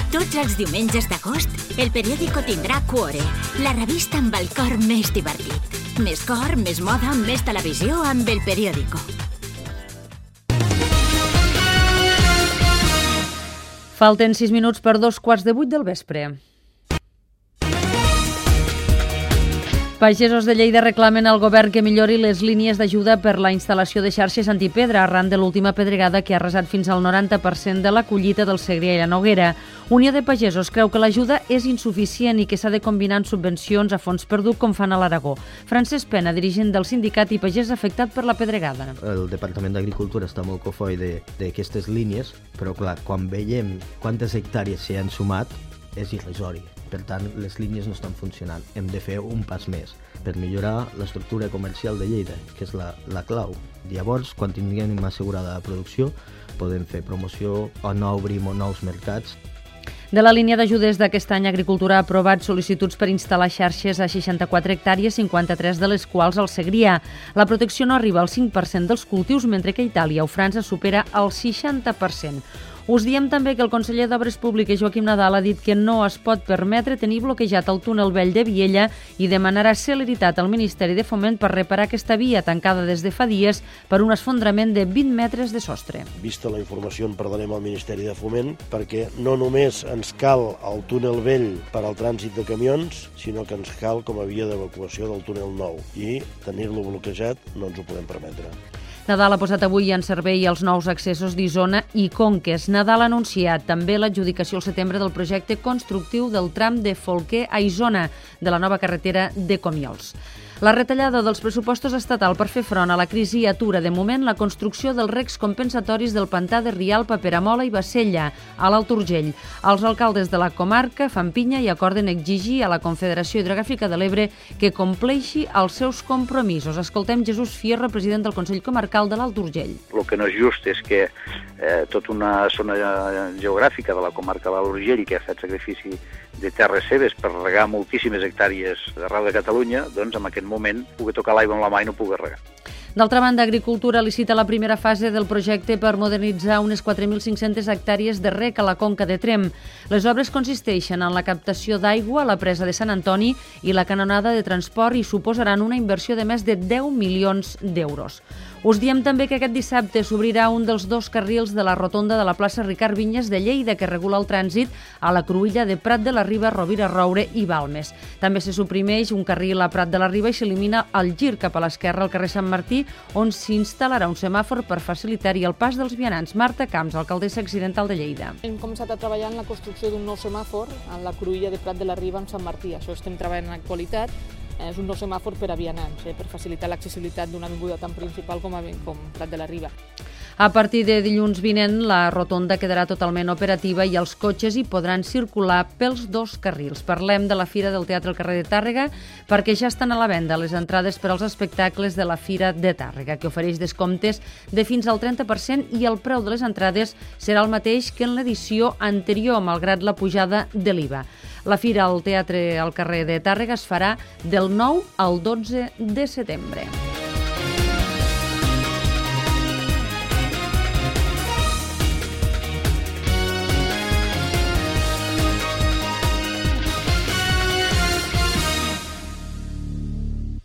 Tots els diumenges d'agost, el periòdico tindrà Cuore, la revista amb el cor més divertit. Més cor, més moda, més televisió amb el periòdico. Falten 6 minuts per 7:15 del vespre. Pagesos de Lleida reclamen al govern que millori les línies d'ajuda per la instal·lació de xarxes antipedra arran de l'última pedregada que ha arrasat fins al 90% de la collita del Segrià i la Noguera. Unió de Pagesos creu que l'ajuda és insuficient i que s'ha de combinar amb subvencions a fons perdut com fan a l'Aragó. Francesc Pena, dirigent del sindicat i pagès afectat per la pedregada. El Departament d'Agricultura està molt cofoi d'aquestes línies, però clar, quan veiem quantes hectàrees s'hi han sumat, és irrisori. Per tant, les línies no estan funcionant. Hem de fer un pas més per millorar l'estructura comercial de Lleida, que és la clau. Llavors, quan tinguem assegurada la producció, podem fer promoció o no obrim nous mercats. De la línia d'ajudes d'aquest any, Agricultura ha aprovat sol·licituds per instal·lar xarxes a 64 hectàrees, 53 de les quals al Segrià. La protecció no arriba al 5% dels cultius, mentre que a Itàlia o França supera el 60%. Us diem també que el conseller d'Obres Públiques, Joaquim Nadal, ha dit que no es pot permetre tenir bloquejat el túnel vell de Viella i demanarà celeritat al Ministeri de Foment per reparar aquesta via tancada des de fa dies per un esfondrament de 20 metres de sostre. Vista la informació, en parlarem al Ministeri de Foment perquè no només ens cal el túnel vell per al trànsit de camions, sinó que ens cal com a via d'evacuació del túnel nou i tenir-lo bloquejat no ens ho podem permetre. Nadal ha posat avui en servei els nous accessos d'Isona i Conques. Nadal ha anunciat també l'adjudicació al setembre del projecte constructiu del tram de Folquer a Isona, de la nova carretera de Comiols. La retallada dels pressupostos estatal per fer front a la crisi atura de moment la construcció dels recs compensatoris del pantà de Rialp, Peramola i Bassella, a l'Alt Urgell. Els alcaldes de la comarca fan pinya i acorden exigir a la Confederació Hidrogràfica de l'Ebre que compleixi els seus compromisos. Escoltem Jesús Fierro, president del Consell Comarcal de l'Alt Urgell. El que no és just és que tota una zona geogràfica de la comarca de l'Alt Urgell, que ha fet sacrifici de terres seves per regar moltíssimes hectàrees d'arreu de Catalunya, doncs en aquest moment pugui tocar l'aigua amb la mà i no pugui regar. D'altra banda, Agricultura licita la primera fase del projecte per modernitzar unes 4.500 hectàrees de rec a la conca de Tremp. Les obres consisteixen en la captació d'aigua a la presa de Sant Antoni i la canonada de transport i suposaran una inversió de més de 10 milions d'euros. Us diem també que aquest dissabte s'obrirà un dels 2 carrils de la rotonda de la plaça Ricard Vinyes de Lleida, que regula el trànsit a la cruïlla de Prat de la Riba, Rovira, Roure i Balmes. També se suprimeix un carril a Prat de la Riba i s'elimina el gir cap a l'esquerra al carrer Sant Martí, on s'instal·larà un semàfor per facilitar-hi el pas dels vianants. Marta Camps, alcaldessa accidental de Lleida. Hem començat a treballar en la construcció d'un nou semàfor en la cruïlla de Prat de la Riba amb Sant Martí. Això estem treballant en l'actualitat. És un nou semàfor per a vianants, per facilitar l'accessibilitat d'una avinguda tan principal com Prat de la Riba. A partir de dilluns vinent, la rotonda quedarà totalment operativa i els cotxes hi podran circular pels 2 carrils. Parlem de la Fira del Teatre al carrer de Tàrrega perquè ja estan a la venda les entrades per als espectacles de la Fira de Tàrrega, que ofereix descomptes de fins al 30% i el preu de les entrades serà el mateix que en l'edició anterior, malgrat la pujada de l'IVA. La Fira al Teatre al carrer de Tàrrega es farà del 9 al 12 de setembre.